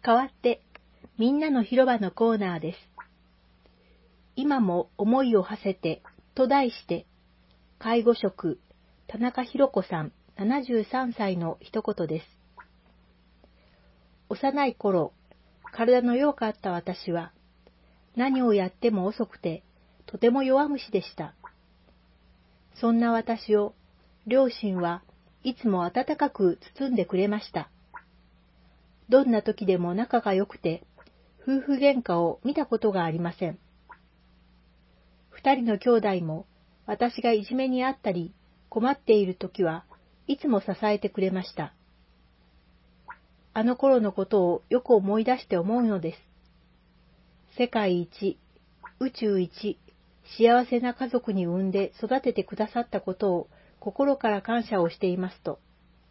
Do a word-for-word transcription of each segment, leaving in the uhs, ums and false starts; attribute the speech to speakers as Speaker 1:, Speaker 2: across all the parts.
Speaker 1: 代わって、みんなの広場のコーナーです。今も思いを馳せて、と題して、介護職、田中弘子さん、ななじゅうさんさいの一言です。幼い頃、体の弱かった私は、何をやっても遅くて、とても弱虫でした。そんな私を、両親はいつも温かく包んでくれました。どんな時でも仲が良くて、夫婦喧嘩を見たことがありません。二人の兄弟も、私がいじめにあったり、困っている時はいつも支えてくれました。あの頃のことをよく思い出して思うのです。世界一、宇宙一、幸せな家族に産んで育ててくださったことを心から感謝をしていますと。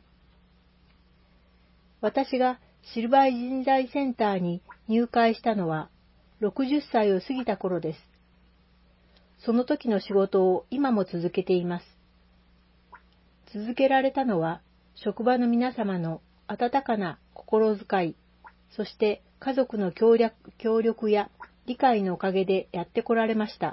Speaker 1: 私がシルバー人材センターに入会したのはろくじゅっさいを過ぎた頃です。その時の仕事を今も続けています。続けられたのは職場の皆様の温かな心遣い、そして家族の協力、協力や理解のおかげでやってこられました。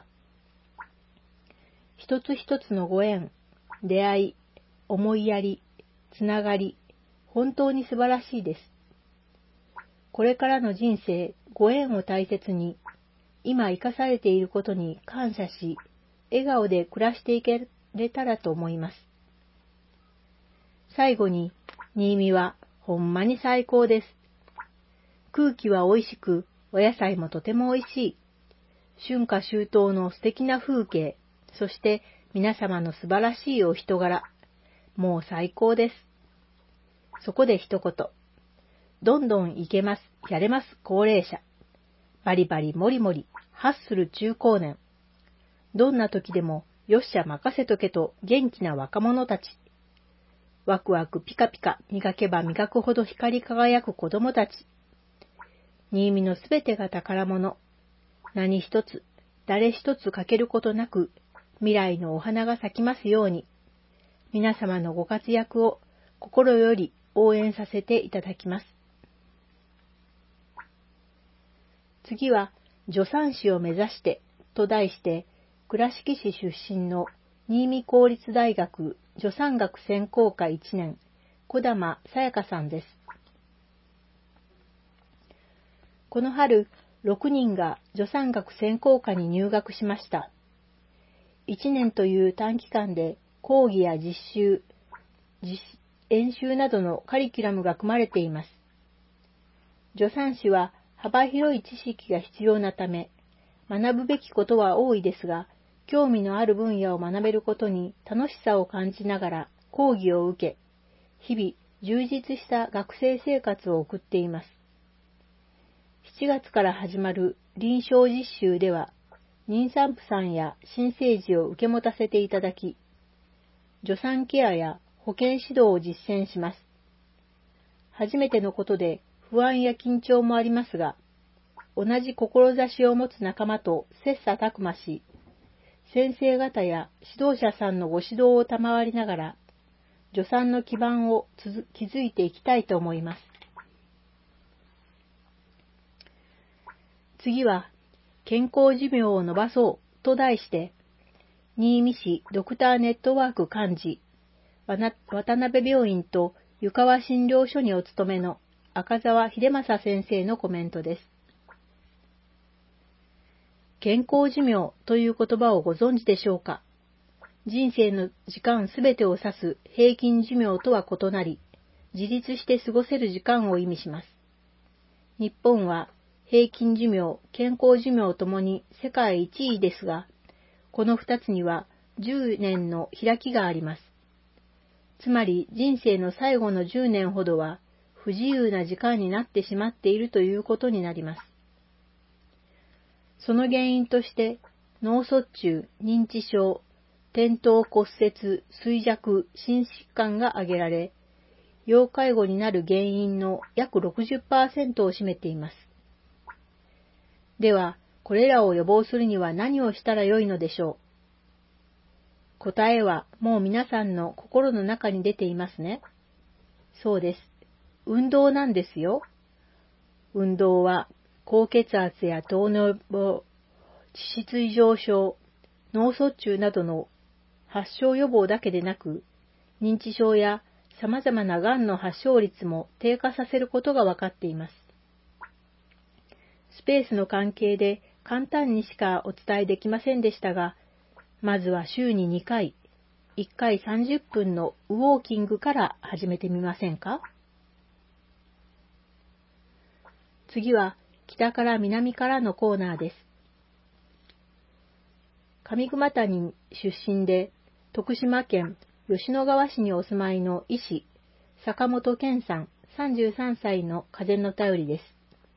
Speaker 1: 一つ一つのご縁、出会い、思いやり、つながり、本当に素晴らしいです。これからの人生、ご縁を大切に、今生かされていることに感謝し、笑顔で暮らしていけれたらと思います。最後に、新見はほんまに最高です。空気は美味しく、お野菜もとても美味しい。春夏秋冬の素敵な風景、そして皆様の素晴らしいお人柄、もう最高です。そこで一言、どんどんいけます、やれます高齢者。バリバリもりもり、ハッスル中高年。どんな時でも、よっしゃ任せとけと元気な若者たち。ワクワクピカピカ、磨けば磨くほど光り輝く子供たち。新見のすべてが宝物。何一つ、誰一つ欠けることなく、未来のお花が咲きますように。皆様のご活躍を心より応援させていただきます。次は、助産師を目指してと題して、倉敷市出身の新見公立大学助産学専攻科いちねん、小玉さやかさんです。この春、ろくにんが助産学専攻科に入学しました。いちねんという短期間で講義や実習、実演習などのカリキュラムが組まれています。助産師は幅広い知識が必要なため、学ぶべきことは多いですが、興味のある分野を学べることに楽しさを感じながら講義を受け、日々充実した学生生活を送っています。しちがつから始まる臨床実習では、妊産婦さんや新生児を受け持たせていただき、助産ケアや保健指導を実践します。初めてのことで不安や緊張もありますが、同じ志を持つ仲間と切磋琢磨し、先生方や指導者さんのご指導を賜りながら、助産の基盤を築いていきたいと思います。次は、健康寿命を伸ばそうと題して、新見市ドクターネットワーク幹事、渡辺病院と湯川診療所にお勤めの赤澤秀正先生のコメントです。健康寿命という言葉をご存知でしょうか。人生の時間すべてを指す平均寿命とは異なり、自立して過ごせる時間を意味します。日本は平均寿命、健康寿命ともに世界いちいですが、この二つにはじゅうねんの開きがあります。つまり人生の最後のじゅうねんほどは不自由な時間になってしまっているということになります。その原因として脳卒中、認知症、転倒骨折、衰弱、心疾患が挙げられ、要介護になる原因の約 ろくじゅっパーセント を占めています。では、これらを予防するには何をしたらよいのでしょう。答えはもう皆さんの心の中に出ていますね。そうです。運動なんですよ。 運動は高血圧や糖尿病、脂質異常症、脳卒中などの発症予防だけでなく、認知症や様々ながんの発症率も低下させることが分かっています。スペースの関係で簡単にしかお伝えできませんでしたが、まずは週ににかい、いっかいさんじゅっぷんのウォーキングから始めてみませんか？次は北から南からのコーナーです。上熊谷出身で徳島県吉野川市にお住まいの医師、坂本健さんさんじゅうさんさいの風の便りです。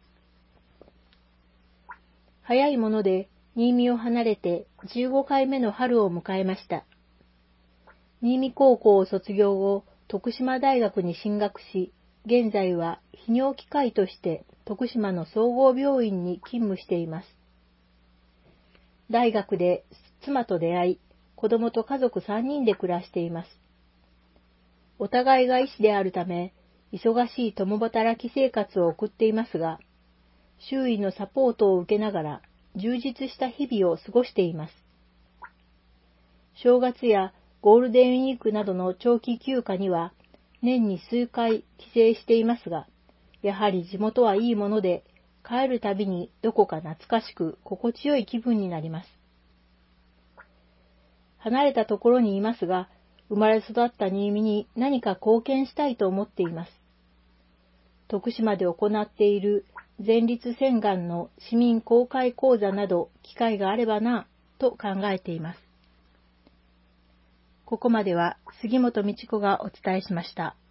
Speaker 1: 早いもので新見を離れてじゅうごかいめの春を迎えました。新見高校を卒業後、徳島大学に進学し、現在は泌尿器科医として徳島の総合病院に勤務しています。大学で妻と出会い、子供と家族さんにんで暮らしています。お互いが医師であるため、忙しい共働き生活を送っていますが、周囲のサポートを受けながら充実した日々を過ごしています。正月やゴールデンウィークなどの長期休暇には年に数回帰省していますが、やはり地元はいいもので、帰るたびにどこか懐かしく心地よい気分になります。離れたところにいますが、生まれ育った新見に何か貢献したいと思っています。徳島で行っている前立腺がんの市民公開講座など機会があればなと考えています。ここまでは杉本美智子がお伝えしました。